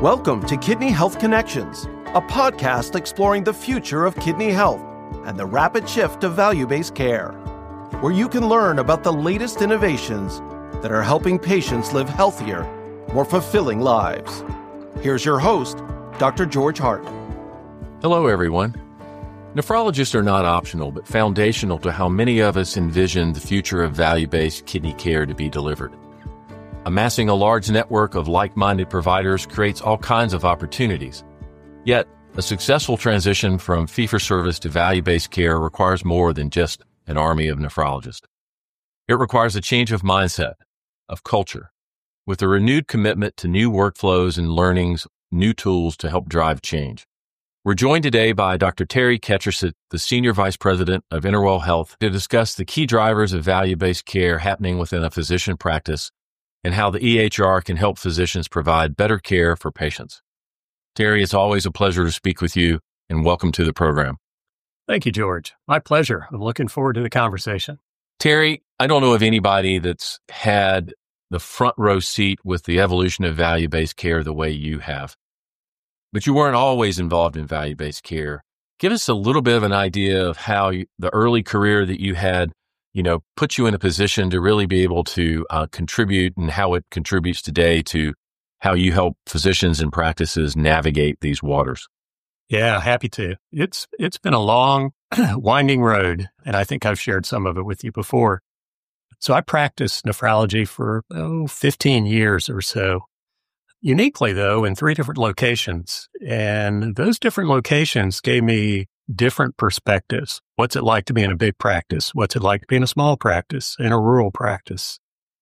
Welcome to Kidney Health Connections, a podcast exploring the future of kidney health and the rapid shift to value-based care, where you can learn about the latest innovations that are helping patients live healthier, more fulfilling lives. Here's your host, Dr. George Hart. Hello, everyone. Nephrologists are not optional, but foundational to how many of us envision the future of value-based kidney care to be delivered. Amassing a large network of like-minded providers creates all kinds of opportunities. Yet, a successful transition from fee-for-service to value-based care requires more than just an army of nephrologists. It requires a change of mindset, of culture, with a renewed commitment to new workflows and learnings, new tools to help drive change. We're joined today by Dr. Terry Ketchersit, the Senior Vice President of Interwell Health, to discuss the key drivers of value-based care happening within a physician practice and how the EHR can help physicians provide better care for patients. Terry, it's always a pleasure to speak with you, and welcome to the program. Thank you, George. My pleasure. I'm looking forward to the conversation. Terry, I don't know of anybody that's had the front row seat with the evolution of value-based care the way you have. But you weren't always involved in value-based care. Give us a little bit of an idea of how the early career that you had put you in a position to really be able to contribute, and how it contributes today to how you help physicians and practices navigate these waters. Yeah, happy to. It's been a long, winding road, and I think I've shared some of it with you before. So I practiced nephrology for 15 years or so, uniquely though, in 3 different locations. And those different locations gave me different perspectives. What's it like to be in a big practice? What's it like to be in a small practice, in a rural practice?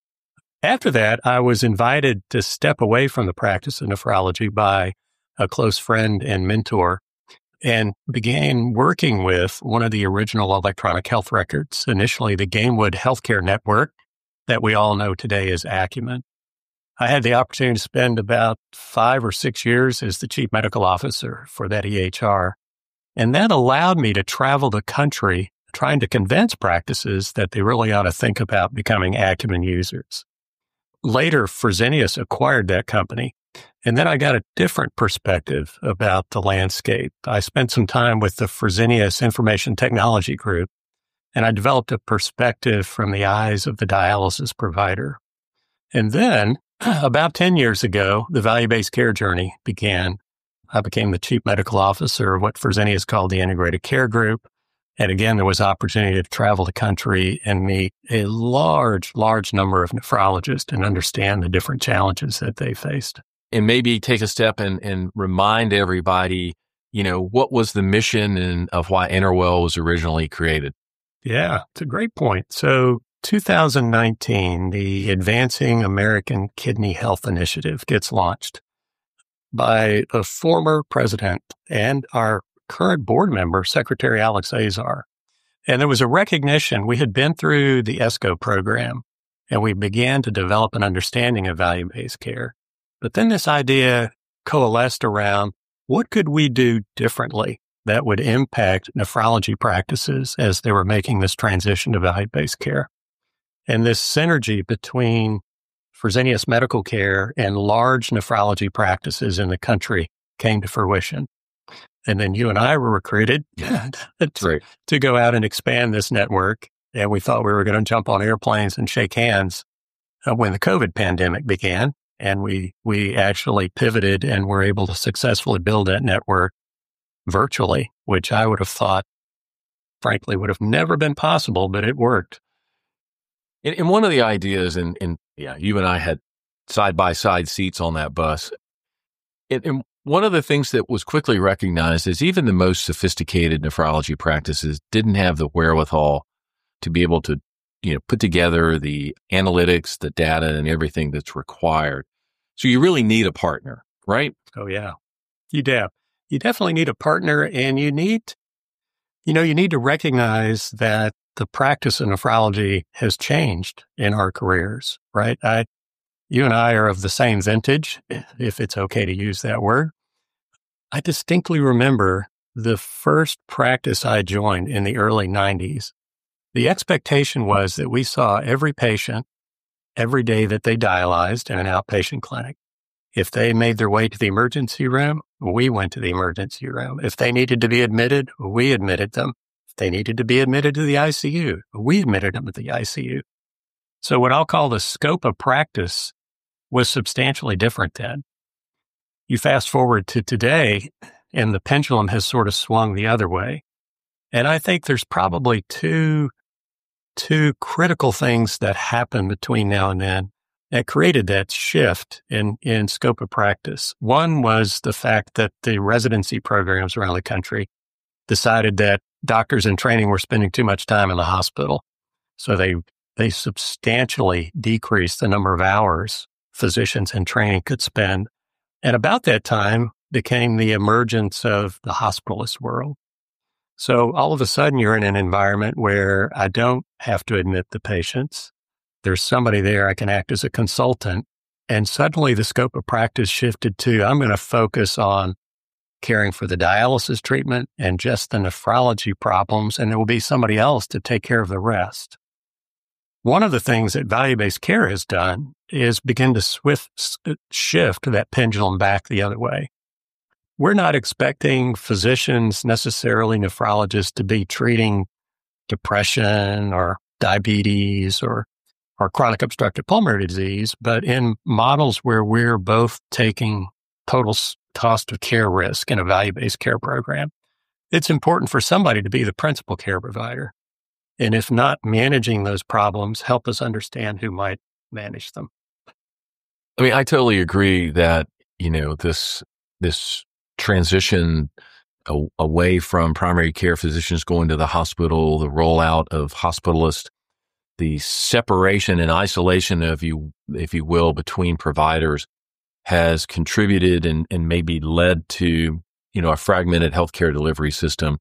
After that, I was invited to step away from the practice of nephrology by a close friend and mentor, and began working with one of the original electronic health records, initially the Gainwood Healthcare Network that we all know today as Acumen. I had the opportunity to spend about 5 or 6 years as the chief medical officer for that EHR. And that allowed me to travel the country trying to convince practices that they really ought to think about becoming Acumen users. Later, Fresenius acquired that company, and then I got a different perspective about the landscape. I spent some time with the Fresenius Information Technology Group, and I developed a perspective from the eyes of the dialysis provider. And then, about 10 years ago, the value-based care journey began. I became the chief medical officer of what Fresenius called the Integrated Care Group. And again, there was opportunity to travel the country and meet a large number of nephrologists and understand the different challenges that they faced. And maybe take a step and remind everybody, what was the mission of why Interwell was originally created? Yeah, it's a great point. So 2019, the Advancing American Kidney Health Initiative gets launched by a former president and our current board member, Secretary Alex Azar. And there was a recognition. We had been through the ESCO program, and we began to develop an understanding of value-based care. But then this idea coalesced around, what could we do differently that would impact nephrology practices as they were making this transition to value-based care? And this synergy between Fresenius Medical Care and large nephrology practices in the country came to fruition. And then you and I were recruited to go out and expand this network. And we thought we were going to jump on airplanes and shake hands when the COVID pandemic began. And we actually pivoted and were able to successfully build that network virtually, which I would have thought, frankly, would have never been possible, but it worked. And one of the ideas, and you and I had side-by-side seats on that bus. And one of the things that was quickly recognized is even the most sophisticated nephrology practices didn't have the wherewithal to be able to, put together the analytics, the data, and everything that's required. So you really need a partner, right? Oh, yeah. You definitely need a partner, and you need to recognize that the practice of nephrology has changed in our careers, right? You and I are of the same vintage, if it's okay to use that word. I distinctly remember the first practice I joined in the early 90s. The expectation was that we saw every patient every day that they dialyzed in an outpatient clinic. If they made their way to the emergency room, we went to the emergency room. If they needed to be admitted, we admitted them. If they needed to be admitted to the ICU, we admitted them to the ICU. So what I'll call the scope of practice was substantially different then. You fast forward to today, and the pendulum has sort of swung the other way. And I think there's probably two critical things that happened between now and then that created that shift in scope of practice. One was the fact that the residency programs around the country decided that doctors in training were spending too much time in the hospital. So they substantially decreased the number of hours physicians in training could spend. And about that time became the emergence of the hospitalist world. So all of a sudden you're in an environment where I don't have to admit the patients. There's somebody there, I can act as a consultant. And suddenly the scope of practice shifted to, I'm going to focus on caring for the dialysis treatment and just the nephrology problems, and there will be somebody else to take care of the rest. One of the things that value-based care has done is begin to shift that pendulum back the other way. We're not expecting physicians, necessarily nephrologists, to be treating depression or diabetes or chronic obstructive pulmonary disease, but in models where we're both taking total cost of care risk in a value-based care program, it's important for somebody to be the principal care provider. And if not managing those problems, help us understand who might manage them. I mean, I totally agree that, this transition away from primary care physicians going to the hospital, the rollout of hospitalists, the separation and isolation of if you will, between providers has contributed and maybe led to, a fragmented healthcare delivery system.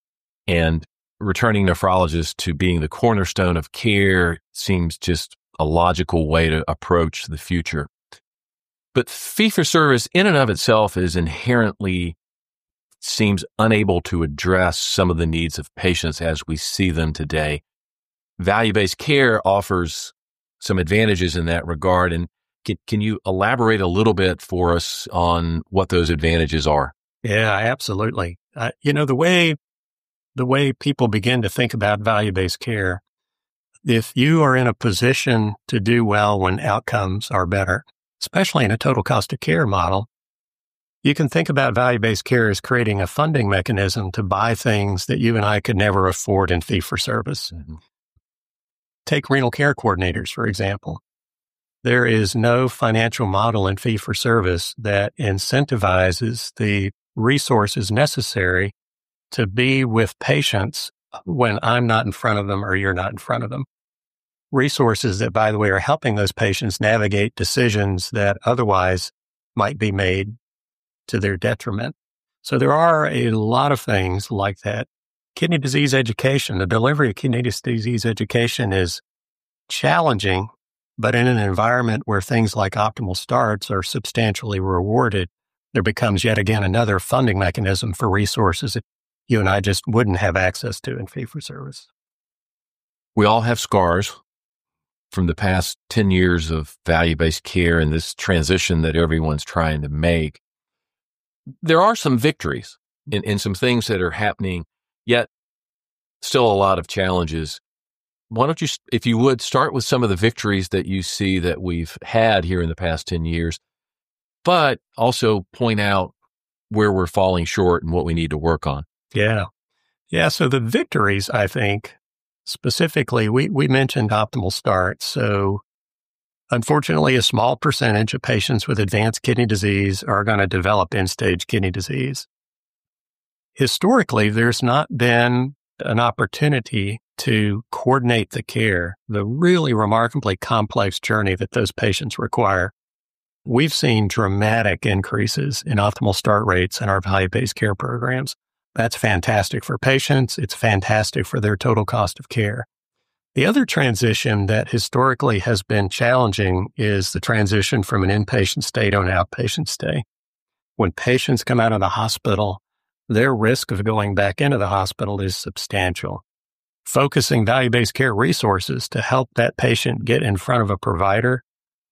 And returning nephrologists to being the cornerstone of care seems just a logical way to approach the future. But fee-for-service in and of itself is inherently seems unable to address some of the needs of patients as we see them today. Value-based care offers some advantages in that regard. And can you elaborate a little bit for us on what those advantages are? Yeah, absolutely. The way people begin to think about value-based care, if you are in a position to do well when outcomes are better, especially in a total cost of care model, you can think about value-based care as creating a funding mechanism to buy things that you and I could never afford in fee-for-service. Mm-hmm. Take renal care coordinators, for example. There is no financial model in fee-for-service that incentivizes the resources necessary to be with patients when I'm not in front of them or you're not in front of them. Resources that, by the way, are helping those patients navigate decisions that otherwise might be made to their detriment. So there are a lot of things like that. Kidney disease education, the delivery of kidney disease education is challenging, but in an environment where things like optimal starts are substantially rewarded, there becomes yet again another funding mechanism for resources that you and I just wouldn't have access to in fee-for-service. We all have scars from the past 10 years of value-based care and this transition that everyone's trying to make. There are some victories in some things that are happening, yet still a lot of challenges. Why don't you, if you would, start with some of the victories that you see that we've had here in the past 10 years, but also point out where we're falling short and what we need to work on. Yeah. So the victories, I think, specifically, we mentioned optimal start. So unfortunately, a small percentage of patients with advanced kidney disease are going to develop end-stage kidney disease. Historically, there's not been an opportunity to coordinate the care, the really remarkably complex journey that those patients require. We've seen dramatic increases in optimal start rates in our value-based care programs. That's fantastic for patients. It's fantastic for their total cost of care. The other transition that historically has been challenging is the transition from an inpatient stay to an outpatient stay. When patients come out of the hospital, their risk of going back into the hospital is substantial. Focusing value-based care resources to help that patient get in front of a provider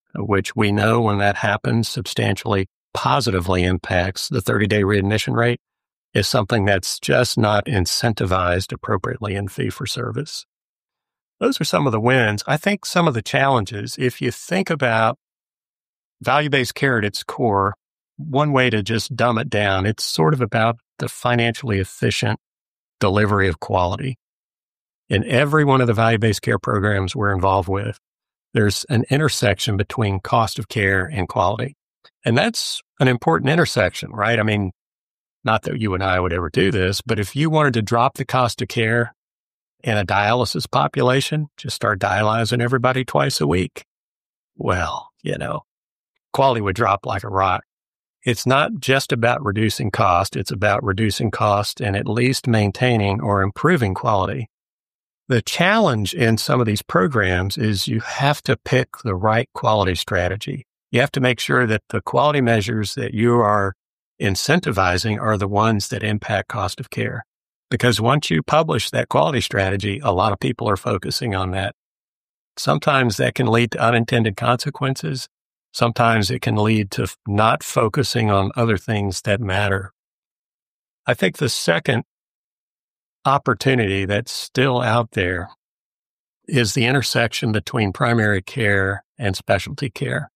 which we know when that happens substantially positively impacts the 30-day readmission rate, is something that's just not incentivized appropriately in fee-for-service. Those are some of the wins. I think some of the challenges, if you think about value-based care at its core, one way to just dumb it down, it's sort of about the financially efficient delivery of quality. In every one of the value-based care programs we're involved with, there's an intersection between cost of care and quality. And that's an important intersection, right? I mean, not that you and I would ever do this, but if you wanted to drop the cost of care in a dialysis population, just start dialyzing everybody twice a week. Well, quality would drop like a rock. It's not just about reducing cost. It's about reducing cost and at least maintaining or improving quality. The challenge in some of these programs is you have to pick the right quality strategy. You have to make sure that the quality measures that you are incentivizing are the ones that impact cost of care. Because once you publish that quality strategy, a lot of people are focusing on that. Sometimes that can lead to unintended consequences. Sometimes it can lead to not focusing on other things that matter. I think the second opportunity that's still out there is the intersection between primary care and specialty care.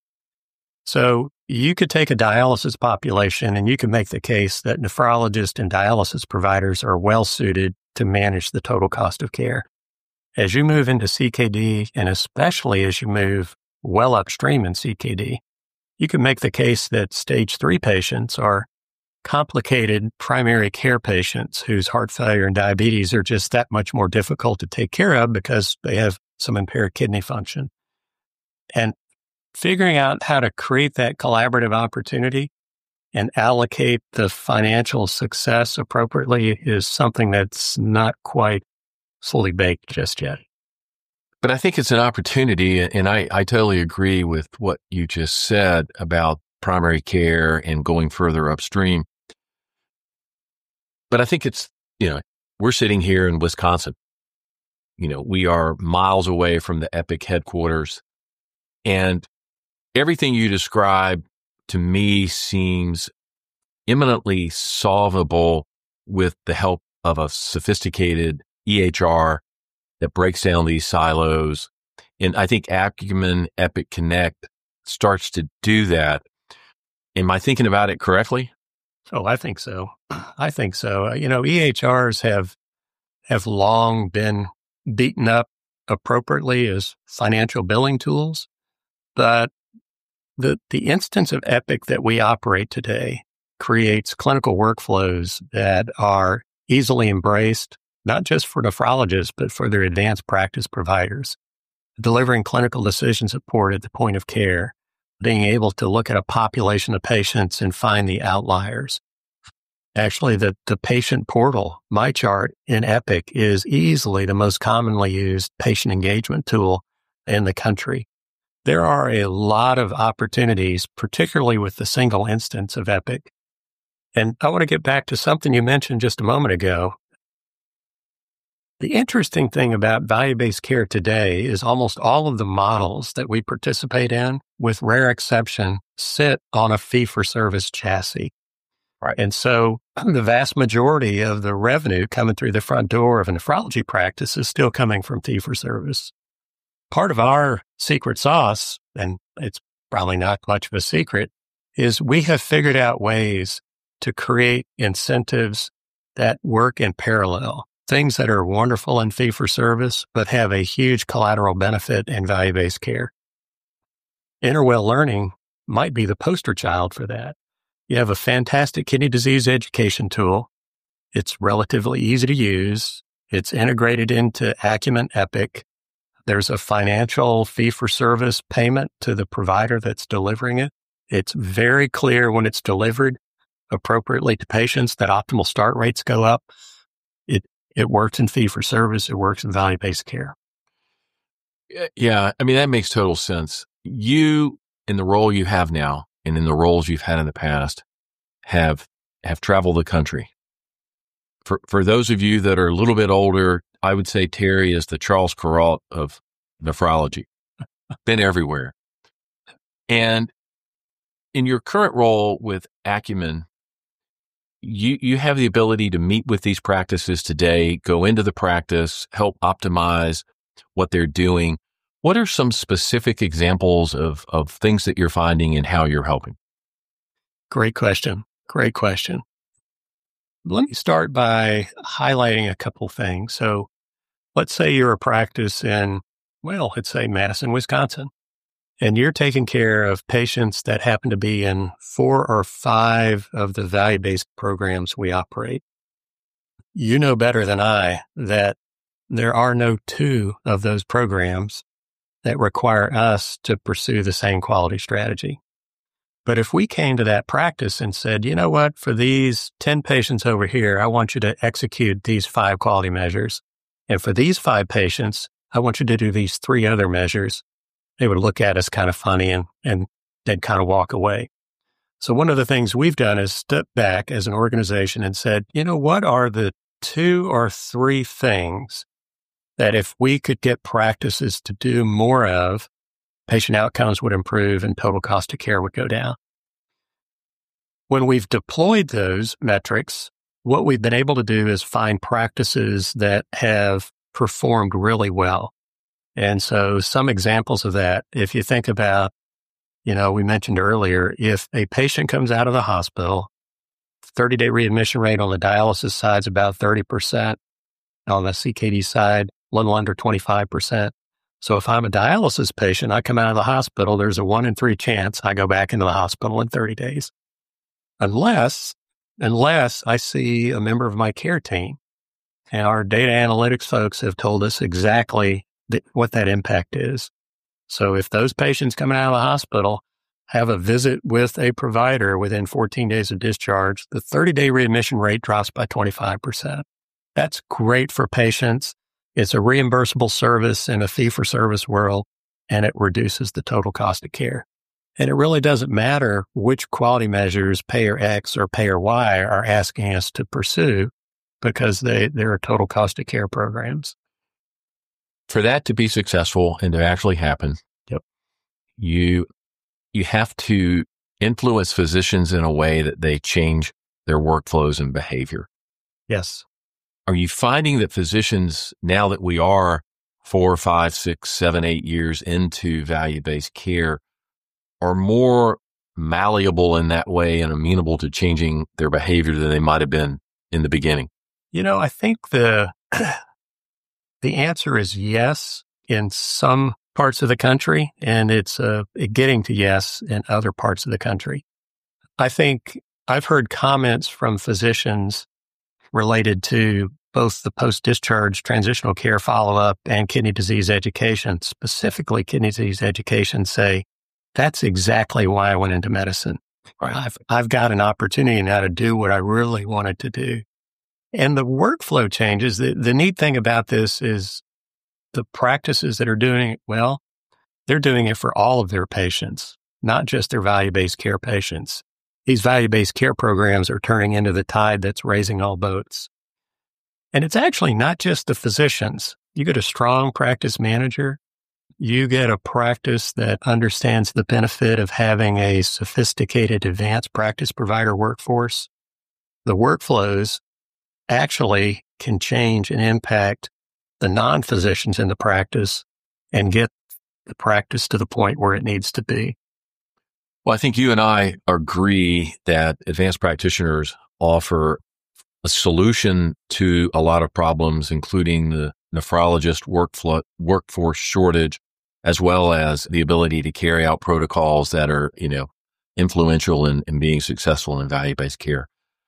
So you could take a dialysis population and you can make the case that nephrologists and dialysis providers are well suited to manage the total cost of care. As you move into CKD, and especially as you move well upstream in CKD, you can make the case that stage 3 patients are complicated primary care patients whose heart failure and diabetes are just that much more difficult to take care of because they have some impaired kidney function. And figuring out how to create that collaborative opportunity and allocate the financial success appropriately is something that's not quite fully baked just yet. But I think it's an opportunity, and I totally agree with what you just said about primary care and going further upstream. But I think it's, we're sitting here in Wisconsin. We are miles away from the Epic headquarters, and everything you describe to me seems imminently solvable with the help of a sophisticated EHR that breaks down these silos. And I think Acumen Epic Connect starts to do that. Am I thinking about it correctly? Oh, I think so. EHRs have long been beaten up appropriately as financial billing tools, but the instance of Epic that we operate today creates clinical workflows that are easily embraced, not just for nephrologists, but for their advanced practice providers, delivering clinical decision support at the point of care, being able to look at a population of patients and find the outliers. Actually, the patient portal, MyChart in Epic, is easily the most commonly used patient engagement tool in the country. There are a lot of opportunities, particularly with the single instance of Epic. And I want to get back to something you mentioned just a moment ago. The interesting thing about value-based care today is almost all of the models that we participate in, with rare exception, sit on a fee-for-service chassis. Right. And so the vast majority of the revenue coming through the front door of a nephrology practice is still coming from fee-for-service. Part of our secret sauce, and it's probably not much of a secret, is we have figured out ways to create incentives that work in parallel, things that are wonderful in fee-for-service, but have a huge collateral benefit in value-based care. Interwell Learning might be the poster child for that. You have a fantastic kidney disease education tool. It's relatively easy to use. It's integrated into Acumen Epic. There's a financial fee-for-service payment to the provider that's delivering it. It's very clear when it's delivered appropriately to patients that optimal start rates go up. It works in fee-for-service. It works in value-based care. Yeah, I mean, that makes total sense. You, in the role you have now, and in the roles you've had in the past, have traveled the country. For those of you that are a little bit older, I would say Terry is the Charles Kuralt of nephrology. Been everywhere. And in your current role with Acumen, you have the ability to meet with these practices today, go into the practice, help optimize what they're doing. What are some specific examples of things that you're finding and how you're helping? Great question. Great question. Let me start by highlighting a couple things. So let's say you're a practice in, let's say Madison, Wisconsin, and you're taking care of patients that happen to be in 4 or 5 of the value-based programs we operate. You know better than I that there are no 2 of those programs that require us to pursue the same quality strategy. But if we came to that practice and said, you know what, for these 10 patients over here, I want you to execute these 5 quality measures. And for these 5 patients, I want you to do these 3 other measures. They would look at us kind of funny and they'd kind of walk away. So one of the things we've done is step back as an organization and said, you know, what are the 2 or 3 things that if we could get practices to do more of, patient outcomes would improve and total cost of care would go down. When we've deployed those metrics, what we've been able to do is find practices that have performed really well. And so some examples of that, if you think about, we mentioned earlier, if a patient comes out of the hospital, 30-day readmission rate on the dialysis side is about 30%. On the CKD side, a little under 25%. So if I'm a dialysis patient, I come out of the hospital, there's a 1 in 3 chance I go back into the hospital in 30 days. Unless I see a member of my care team. And our data analytics folks have told us exactly what that impact is. So if those patients coming out of the hospital have a visit with a provider within 14 days of discharge, the 30-day readmission rate drops by 25%. That's great for patients. It's a reimbursable service in a fee-for-service world, and it reduces the total cost of care. And it really doesn't matter which quality measures payer X or payer Y are asking us to pursue because they're total cost of care programs. For that to be successful and to actually happen, you have to influence physicians in a way that they change their workflows and behavior. Yes. Are you finding that physicians, now that we are 4, 5, 6, 7, 8 years into value-based care, are more malleable in that way and amenable to changing their behavior than they might have been in the beginning? I think the answer is yes in some parts of the country, and it's getting to yes in other parts of the country. I think I've heard comments from physicians related to both the post-discharge transitional care follow-up and kidney disease education, specifically kidney disease education, say, that's exactly why I went into medicine. Right. I've got an opportunity now to do what I really wanted to do. And the workflow changes. The neat thing about this is the practices that are doing it well, they're doing it for all of their patients, not just their value-based care patients. These value-based care programs are turning into the tide that's raising all boats. And it's actually not just the physicians. You get a strong practice manager. You get a practice that understands the benefit of having a sophisticated advanced practice provider workforce. The workflows actually can change and impact the non-physicians in the practice and get the practice to the point where it needs to be. Well, I think you and I agree that advanced practitioners offer a solution to a lot of problems, including the nephrologist workforce shortage, as well as the ability to carry out protocols that are, influential in being successful in value-based care.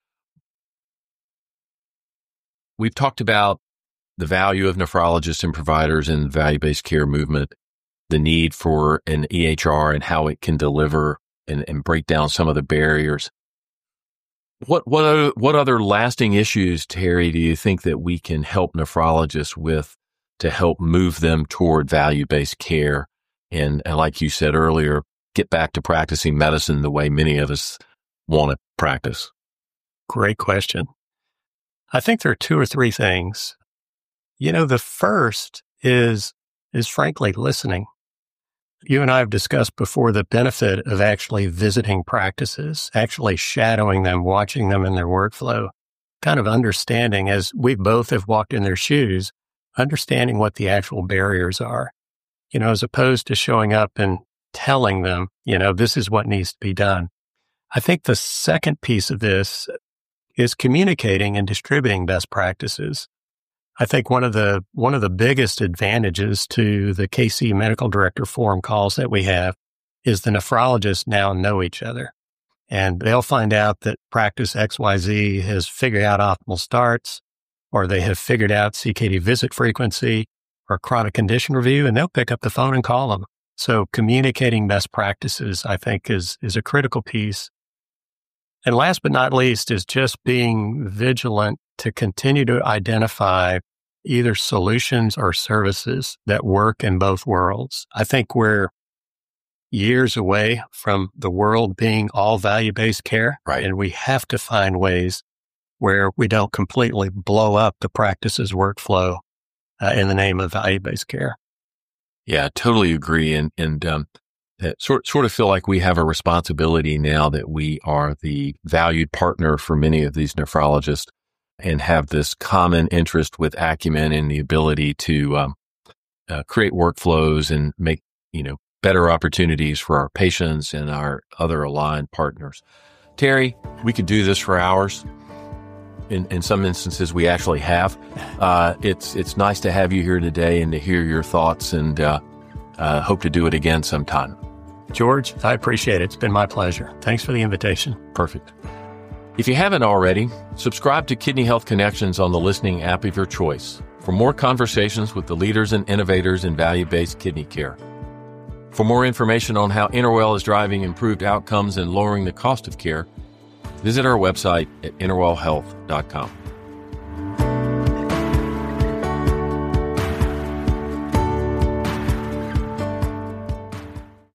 We've talked about the value of nephrologists and providers in the value-based care movement, the need for an EHR and how it can deliver and break down some of the barriers. What other lasting issues, Terry, do you think that we can help nephrologists with to help move them toward value-based care and like you said earlier, get back to practicing medicine the way many of us want to practice? Great question. I think there are 2 or 3 things. The first is frankly listening. you and I have discussed before the benefit of actually visiting practices, actually shadowing them, watching them in their workflow, kind of understanding, as we both have walked in their shoes, understanding what the actual barriers are, as opposed to showing up and telling them, this is what needs to be done. I think the second piece of this is communicating and distributing best practices. I think one of the biggest advantages to the KC Medical Director Forum calls that we have is the nephrologists now know each other. And they'll find out that practice XYZ has figured out optimal starts, or they have figured out CKD visit frequency or chronic condition review, and they'll pick up the phone and call them. So communicating best practices, I think, is a critical piece. And last but not least is just being vigilant to continue to identify either solutions or services that work in both worlds. I think we're years away from the world being all value-based care, right? And we have to find ways where we don't completely blow up the practice's workflow in the name of value-based care. Yeah, totally agree. And sort of feel like we have a responsibility now that we are the valued partner for many of these nephrologists and have this common interest with Acumen and the ability to create workflows and make, better opportunities for our patients and our other aligned partners. Terry, we could do this for hours. In some instances, we actually have. It's nice to have you here today and to hear your thoughts, and hope to do it again sometime. George, I appreciate it. It's been my pleasure. Thanks for the invitation. Perfect. If you haven't already, subscribe to Kidney Health Connections on the listening app of your choice for more conversations with the leaders and innovators in value-based kidney care. For more information on how Interwell is driving improved outcomes and lowering the cost of care, visit our website at interwellhealth.com.